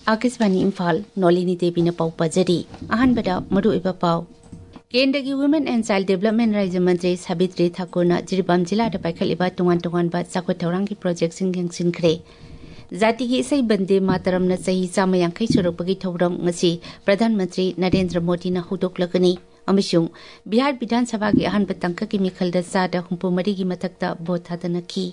आकाशवाणी इम्फाल नोलिनी देवी पाउ पजरी अहनबदा मरुइबा पाउ केंद्र की वुमेन एंड चाइल्ड डेवलपमेंट राज्य मंत्री साबित्री ठाकुर जिरीबाम जिला पाइखलिबा तोंगान चाखोट थौरांग की प्रोजेक्ट यंगसिनख्रे जाति की इसई बंदे मातरम सही चाम यांखै सुरक्पगी थौरम प्रधानमंत्री नरेंद्र मोदी हौदोक्लगनी बिहार विधानसभा की अहम तंक की मिखल चाद 64 की मथक्ता भोट थादनखी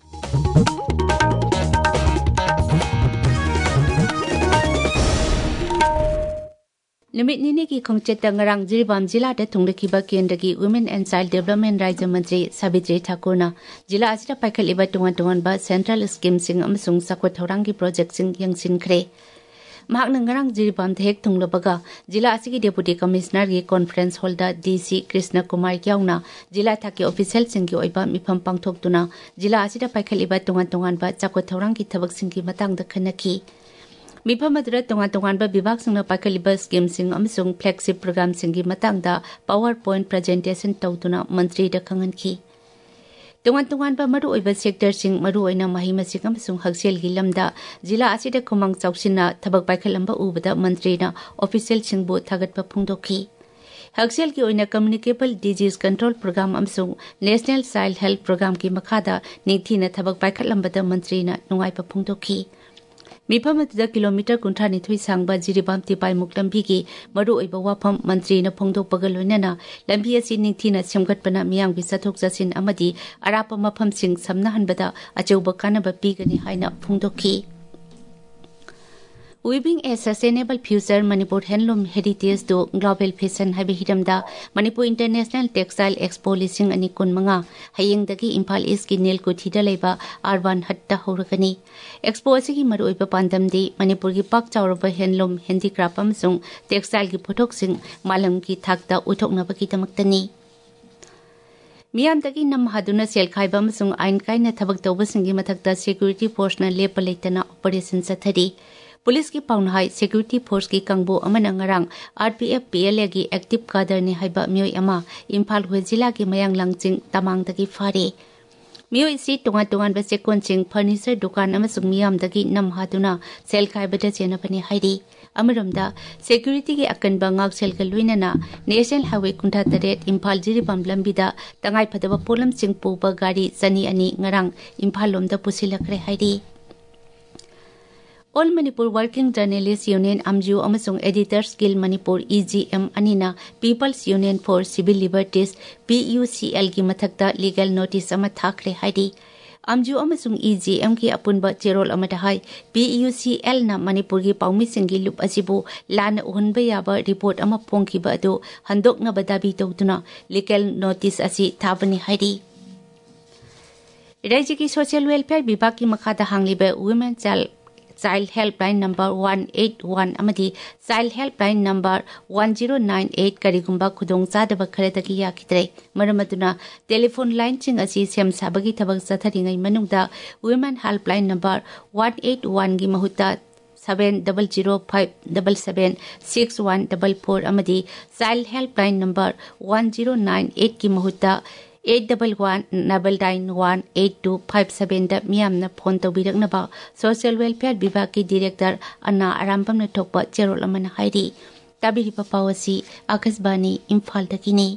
नुमित निने की खोंगचेत ngarang जिरीबाम जिला थुंगलखिबा केंद्र की वुमेन एंड चाइल्ड डेवलपमेंट राज्य मंत्री साबित्री ठाकुर जिला असिदा पाइखलिबा तोंगान सेंट्रल स्कीम सिंग अमसुंग चाखोट थौरांग की प्रोजेक्ट सिंग यंगसिनख्रे ngarang जिरीबाम हेक थुंगलबगा जिला असिगी डेपुटी कमिश्नर की conference hall DC Krishna Kumar याउना जिला थाकी ऑफिशियल सिंग की ओइबा मिफम पांगथोक्तुना जिला असिदा पाइखलिबा तोंगान चाखोट थौरांग की थबक सिंग की मतंगदा खनखी मिफम अदुरा तोंगान विभाग सिंग पाइखलिबा स्कीम सिंग अमसुंग फ्लैगशिप प्रोग्राम सिंग की मतंगदा पावर पॉइंट प्रेजेंटेशन तौतुना मंत्री दा खंगनखी तोंगान मरु ओइबा सेक्टर सिंग मरु ओइना मही मसिक अमसुंग हक्सेल गी लमदा जिला असिदा खुमंग चौसिना थबक पाइखलंबा उबदा मंत्रीना ऑफिशियल सिंगबु थागतपा फुंगदोखी हक्सेल की ओइना कम्युनिकेबल डिजीज कंट्रोल प्रोग्राम अमसुंग नेशनल चाइल्ड हेल्थ प्रोग्राम की मखादा निंगथीना थबक पाइखलंबदा मंत्रीना नुंगाइपा फुंगदोखी मिफम किलोमीटर 52 सांगबा जिरीबाम तिपाई मुक्लंबी की मरु ओइबा वाफम मंत्री न फोंगदोकपगा लोइनना लंबी असि निंगथीना सेमगतपना मियांगी चथोक चसिन अमदी अराप मफम सिंग समनहनबदा अचौबा कानबा पीगनी हाइना फोंगदोखी Weaving a Sustainable Future Manipur Handloom Heritage to Global Fashion Habi Hiramda Manipur International Textile Expo Lising Ani Kunmanga Hayengdagi Impal East ki Nil Kuthida Leba Arwan Hatta Horakani Expo Asigi Maruipa Pandamdi Manipur ki Pak Chauraba Handloom Handicraft Amsung Textile ki Potok Sing Malam ki Thakta Uthoknabaki Tamaktani मियामदगी नमहादुना सेलखाइबा अमसुंग आइन काइना थबक तौबसिंगी मथक्ता security force न लेप लेतना operation चथरी police की पाउनहाई security force की कंगबो अमना ngarang RPF PLA की active cadre ने हाइबा मियोय अमा इम्फाल वेस्ट जिला की मयांग लांगचिंग तमांगदगी फारे मियोय सी तोंगान बसे कोनचिंग फर्नीचर दुकान अमसुंग मियामदगी नमहादुना सेलखाइबदा चेनपनि हाइरी अमरमदा सिक्योरिटी की अकनबा ngak selga luinana national highway कुंठा तरेट इम्फाल जिरीबाम लंबिदा तंगाई फदबा पोलम सिंग पुबा गाड़ी चनी अनि ngarang Imphal लोमदा पुसिलखरे हाइरी All Manipur Working Journalists Union AMJU अमसुंग Editors Guild Manipur EGM अनिना People's Union for Civil Liberties PUCL की मथक्ता लीगल नोटिस अमा थाखरे हाइरी AMJU अमसुंग EGM की अपुनबा चेरोल अमदा हाई PUCL ना मणिपुर की पाउमी सिंगी लुप असिबु लान उहनबा याबा रिपोर्ट अमा फोंखिबा अदु हंदोकनबा दाबी तौदुना लीगल नोटिस असी थाबनी हाइरी राज्य की सोशल वेलफेयर विभाग की मखादा हांगलिबा वुमेन चाइल्ड हेल्पलाइन नंबर 181 अमदी चाइल्ड हेल्पलाइन नंबर 1098 करिगुंबा खुदोंग चादबा खरेदगी याखिद्रे मरमदुना टेलीफोन लाइन चिंग असी सेम साबगी थबक चथरिंगै मनुंगदा वुमेन हेल्पलाइन नंबर 181 गी महुता 7005776144 अमदी चाइल्ड हेल्पलाइन नंबर 1098 की महुता 8119918257 मियामना फोन तौबिरकनबा सोशल वेलफेयर विभाग की डायरेक्टर अन्ना आरामबम थोकपा चेरोल अमना हाइरी ताबिरिपा पावसी आकाशवाणी इम्फाल दकिनी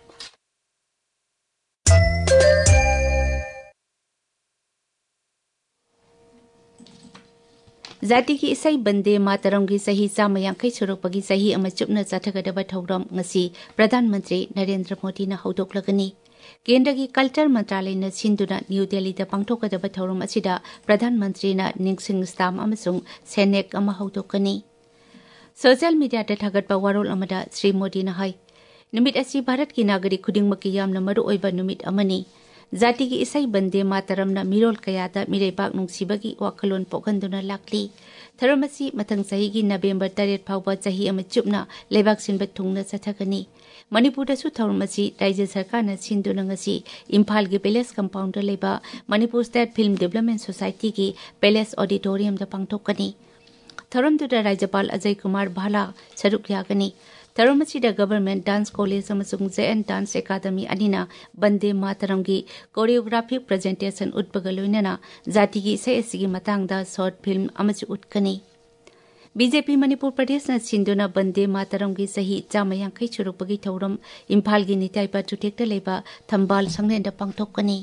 जाति की इसई बंदे मातरम की सही चाम यांखै सुरक्पगी सही अमा चुपना चाथगदबा थौरम ngasi प्रधानमंत्री नरेंद्र मोदी ना हौदोक्लगनी केंद्र की कल्चर मंत्रालय ने सिंधुना न्यू दिल्ली दा पांगथोकदबा थौरम असिदा प्रधानमंत्री ना निंगसिंग स्टाम अमसुंग सेनेक अमा हौदोकनी सोशल मीडिया दा थागतबा वारोल अमदा श्री मोदी ना हाई नुमित असि भारत की नागरिक खुदिंगमकी यामना मरु ओइबा नुमित अमनी जाति की इसई बंदे मातरमना मिरोल कयादा मिरेबाक नुंगसिबगी वाखलोन पोखंदुना लाकली थरमसी मथंग सही की नवेंबर 3 फाउबा सही अमा चुपना लेबाक सिनबा थुंगना चथगनी मणिपुरदसु थौरमसी राज्य सरकार न सिंधुना ngasi इम्फाल की पैलेस कंपाउंड लेबा Manipur state film development society की पैलेस ऑडिटोरियम दा पांगथोकनी थौरमदुदा राज्यपाल अजय कुमार भाला सरुक यागनी थरमसीदा गवर्नमेंट डांस कॉलेज अमसुंग जेएन डांस एकेडमी अनिना बंदे मातरम की कोरियोग्राफिक प्रेजेंटेशन उद्बगलोइनना जाति की इसे की मतंगदा शॉर्ट फिल्म अमसु उठकनी बीजेपी मणिपुर प्रदेश सिंधुना बंदे मातरम की सही 150 सुरुपगी थौरम इम्फाल की निताइपा चुटेक्ता लेबा थंबाल संगनेंदा पांगथोकनी।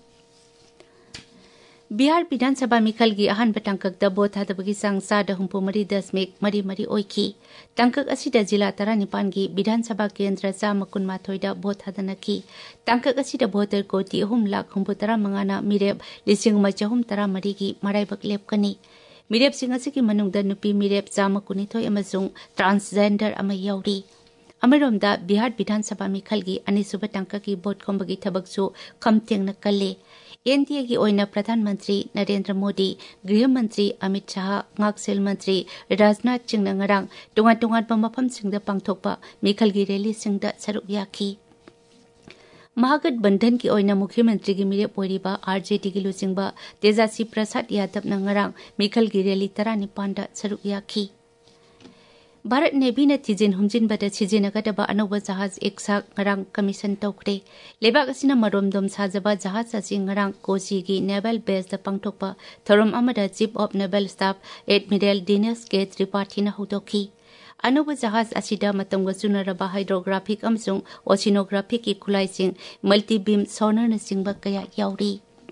बिहार विधानसभा मिखल की अहानबा टांकक बोट थादबगी चांग 4.3 ओइखी। टांकक असिदा जिला 19 की विधानसभा केंद्र 112 बोट थादनकी। टांकक असिदा भोटर कोटी 3,95,000 मिरेप 1,613 की मराइबक लेपकनी। मिरेपसिंग असिगी मनुंगदा नुपी मिरेप 112 अमसुंग ट्रांसजेंडर अमा याउरी। अमरोमदा बिहार विधानसभा मिखल की अनिसुबा टांकक की बोट खोंबगी थबकसु खमतेंगना कल्ले। एनडीए की ओइना प्रधानमंत्री नरेंद्र मोदी, गृह मंत्री अमित शाह, ngaksil मंत्री Rajnath Singh ngarang tongan-tongan mafamsingda pangthokpa मिखल की रैली सिंगदा सरुक याखी। महागठबंधन की ओइना मुख्यमंत्री की मिरेप ओइरिबा आरजेडी की लुचिंगबा तेजासी प्रसाद यादव ngarang मिखल की रैली 19 सरुक याखी। भारत नेवी ने थिजिन हुमजिनबदा सिजिनगदबा अनौबा जहाज एकसाक ngarang कमीशन तौखरे। लेबाक असिना मरोमदोम साजबा जहाज असी ngarang कोची की नेवल बेस द पांगथोकपा थोरम अमदा chief of naval staff admiral Dinesh K त्रिपाठीना हौदोखी। अनौबा जहाज असिदा मतंग चुनरबा हाइड्रोग्राफिक अमसुंग ओशिनोग्राफिक की खुलाइसिंग मल्टी बीम सोनर सिंगबा कया याउरी।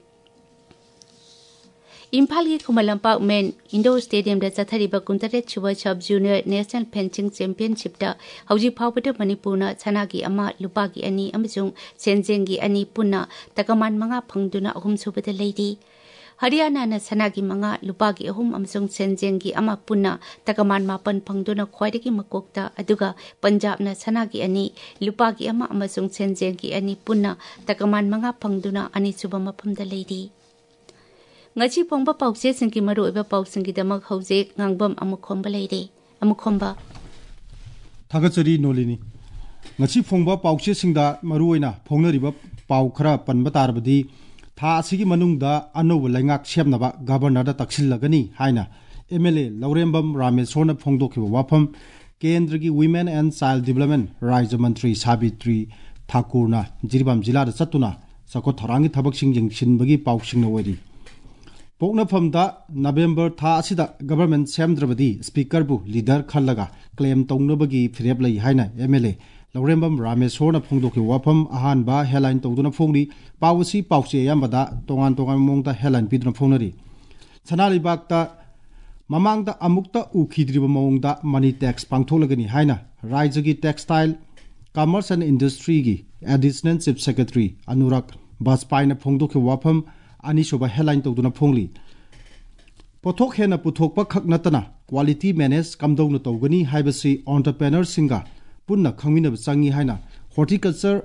इम्फाल की खुमलंपाक मेन इंडोर स्टेडियम दा चथरिबा 69 सब जूनियर नेशनल फेंसिंग चैंपियनशिप दा हौजी फावबदा मणिपुरना सनागी अमा लुपागी अनि अमसुंग सेंजेंगी अनि पुन्ना तकमान 5 फंगदुना अहुम सुबदा लेदी। हरियाणा ना सनागी 5 लुपागी अहुम अमसुंग सेंजेंगी अमा पुन्ना तकमान 5 फंगदुना ख्वाइदगी मकोकता अदुगा पंजाब ना सनागी अनि लुपागी अमा अमसुंग सेंजेंगी अनि पुन्ना तकमान 5 फंगदुना अनि सुबा मफमदा लेदी। ngasi pongba pause singki maru iba pausingi damak hauze ngangbam amukhomba leire amukhomba thagachari nolini ngasi pongba pause singda maru oina phongnariba pau khara panba tarbadi tha asigi manungda anoba laingak semnaba governor da taksilagani haina MLA Laurembam Ramesona phongdokhiba wafam kendra ki women and child development rajya mantri Sabitri Thakurna Jiribam jila da chatuna sako thorangi thabak sing jingsinbagi pausingna oiri। पोकनाफमदा November था असिदा government सेमद्रबदी speaker बु leader खल्लगा claim तौनबगी फिरेब लई हाइना एमएलए लौरेंबम रामेश्वरना फोंदोखि वाफम अहानबा हेडलाइन तौदुना फोंगली पावसी पाउसे यामबदा तोंगान तोंगान मोंगदा हेडलाइन पिदुना फोंगनरी सनालिबागता ममांगदा अमुक्ता उखिद्रिबा मोंगदा मनी टैक्स पांगथोलगनी हाइना राज्यगी टेक्सटाइल कॉमर्स एंड इंडस्ट्री की एडिशनल चीफ सेक्रेटरी अनुराग बाजपाईना फोंदोखि वाफम अनिसुबा हेडलाइन तौदुना फोंगली पोथोक हेना पुथोकपा खक नतना क्वालिटी मैनेज कमदौना तौगनी हाइबसी एंटरप्रेन्योर सिंगा पुन्ना खंगमिनब चंगी हाइना हॉर्टिकल्चर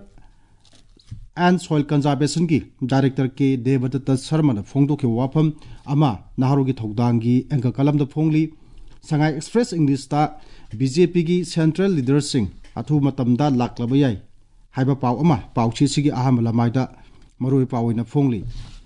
एंड सॉइल कंजर्वेशन की डायरेक्टर के देवदत्त शर्मा फोंदोखे वाफम अमा नाहरोगी थौदांगी एंका कलमदा फोंगली संगाई एक्सप्रेस इंग्लिश ता बीजेपी की सेंट्रल लीडर सिंह अथु मतमदा लाक्लबा याई हाइबा पाव अमा पावची सिगी अहम लमाइदा मरोय पावइना फोंगली।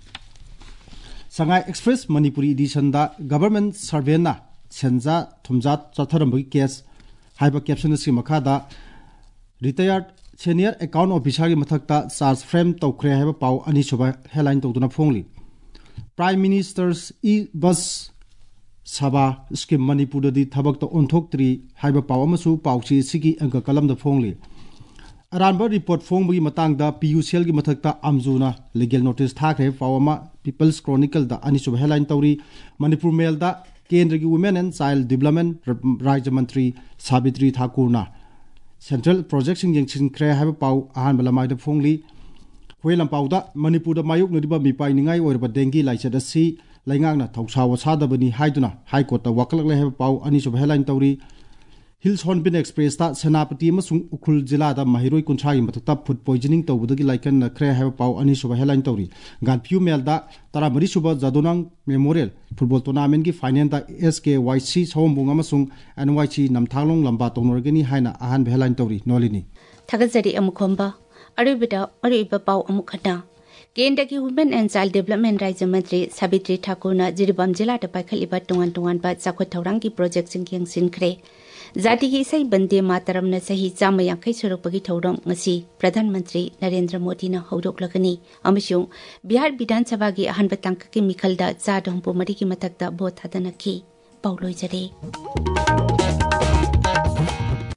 संगाई एक्सप्रेस मणिपुरी एडिशन दा गवर्नमेंट सर्वेना सेंजा थुमजा चथरंबगी केस हाइबा कैप्शन से मखादा रिटायर्ड सीनियर अकाउंट ऑफिसर की मथकता चार्ज फ्रेम तौखरे हाइबा पाव अनिसुबा हेडलाइन तौदुना फोंगली। प्राइम मिनिस्टर्स ई बस सभा स्कीम मणिपुर दी थबक तो ओंथोक्त्री हाइबा पाव अमसु पावची सिगी अंक कलम द फोंगली। अरानबा रिपोर्ट फोंबगी मतंगदा पीयूसीएल की मथकता अमजुना लीगल नोटिस थाखरे पावमा पीपल्स क्रॉनिकल दा अनिसुबा हेडलाइन तौरी। मणिपुर मेल दा केंद्र की वुमेन एंड चाइल्ड डेवलपमेंट राज्य मंत्री साबित्री ठाकुरना सेंट्रल प्रोजेक्ट सिंह यंगसिनख्रे हाइबा पाव अहानबा लमाइदा फोंगली। हुएलंपाउदा मणिपुर दा मायुकनरिबा मिपाइनिंगाई ओइरबा डेंगी लाइचद असि लाइंगांगना थौसाव सादबनी हाइदुना हाईकोर्ट दा वकलकले हाइबा पाव अनिसुबा हेडलाइन तौरी। हिल्स हॉर्नबिल एक्सप्रेस ता सेनापति उखुल जिला दा महिरोई कुंथ्रागी मथकता फूड पॉइजनिंग तौबदगी लाइकन नख्रे हाइबा पाव अनिसुबा हेडलाइन तौरी। गानफ्यू मेल दा 13 सुबा जादोनांग मेमोरियल फुटबॉल टूर्नामेंट की फाइनल दा SKYC सौंबुंग अमसुंग NYC नमथांगलोंग लंबा तौनरगनी हाइना अहान हेडलाइन तौरी नोलिनी थगजरी अमुखोंबा अरुइबा पाव अमुखना। केंद्र की वुमेन एंड चाइल्ड डेवलपमेंट राज्य मंत्री साबित्री ठाकुरना जिरीबाम जिला दा पाइखलिबा तोंगान चाखोट थौरांगी प्रोजेक्ट सिंह यंगसिनख्रे। जाति की इसाई बंदे मातरम न सही 150 सुरुपगी थौरम ngasi प्रधानमंत्री नरेंद्र मोदी न हौदोक्लगनी अमसुंग बिहार विधानसभा की अहनबा तांक की मिखलदा 4.3 की मथकता भोट थादनखी। पाउ लोइजरे।